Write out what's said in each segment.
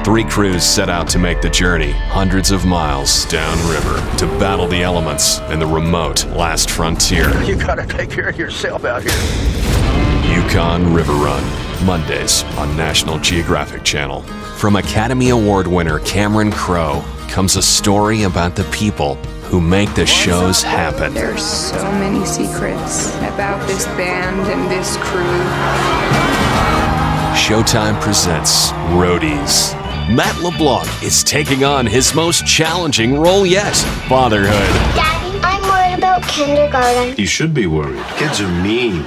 3 crews set out to make the journey hundreds of miles downriver to battle the elements in the remote last frontier. You gotta take care of yourself out here. Yukon River Run, Mondays on National Geographic Channel. From Academy Award winner Cameron Crowe comes a story about the people who make the shows happen. There's so many secrets about this band and this crew. Showtime presents Roadies. Matt LeBlanc is taking on his most challenging role yet, fatherhood. Daddy, I'm worried about kindergarten. You should be worried. Kids are mean.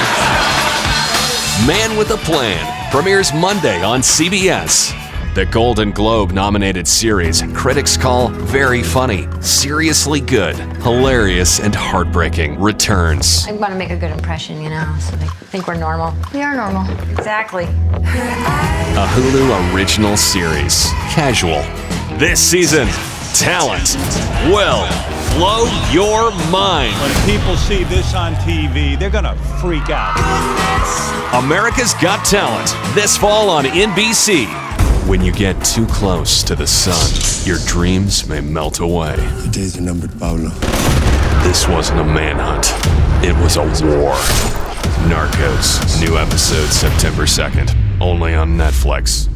Man with a Plan premieres Monday on CBS. The Golden Globe-nominated series critics call very funny, seriously good, hilarious, and heartbreaking returns. I want to make a good impression, so they think we're normal. We are normal. Exactly. A Hulu original series, Casual. This season, talent will blow your mind. When people see this on TV, they're gonna freak out. America's Got Talent, this fall on NBC. When you get too close to the sun, your dreams may melt away. The days are numbered, Paulo. This wasn't a manhunt. It was a war. Narcos, new episode September 2nd, only on Netflix.